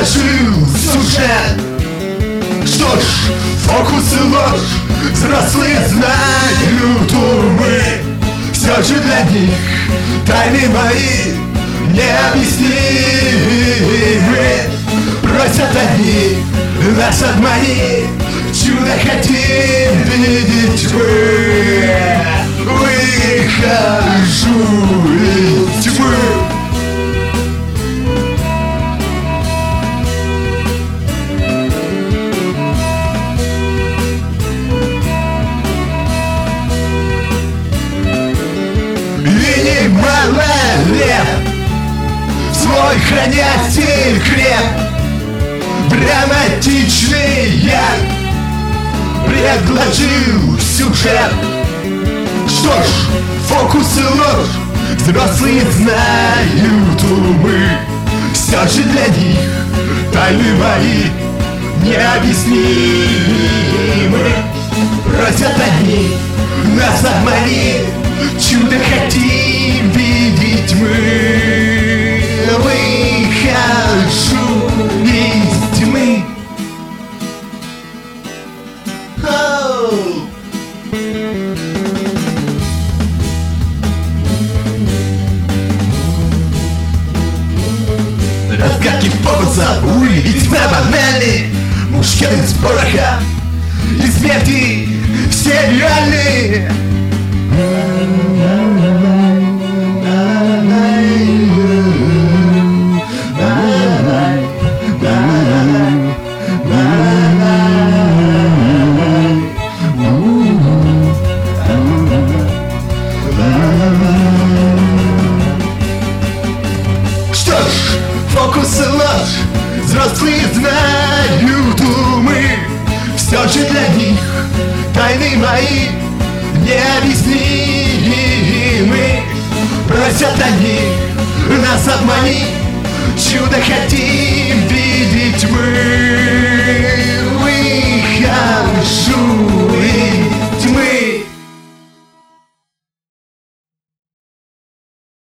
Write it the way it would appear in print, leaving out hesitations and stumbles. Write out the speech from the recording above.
предложил сюжет. Что ж, фокус и ложь взрослые знают умы. Все же для них тайны мои необъяснимы. Просят они нас обманить, чудо хотим видеть мы. Выхожу из тьмы. Мало лет свой хранят секрет. Драматичный я предложил сюжет. Что ж, фокус и ложь взрослые знают умы. Все же для них тайны мои необъяснимы. Просят они нас обманить, чудо хотим видеть мы. Выхожу из тьмы. Разгадки фокуса, увы, и тьма банальны. Мушкеты из пороха и смерти все реальны. Что ж, фокус и ложь взрослые знают умы. Все же для них тайны мои необъяснимы. Просят они нас обманить, чудо хотим видеть мы.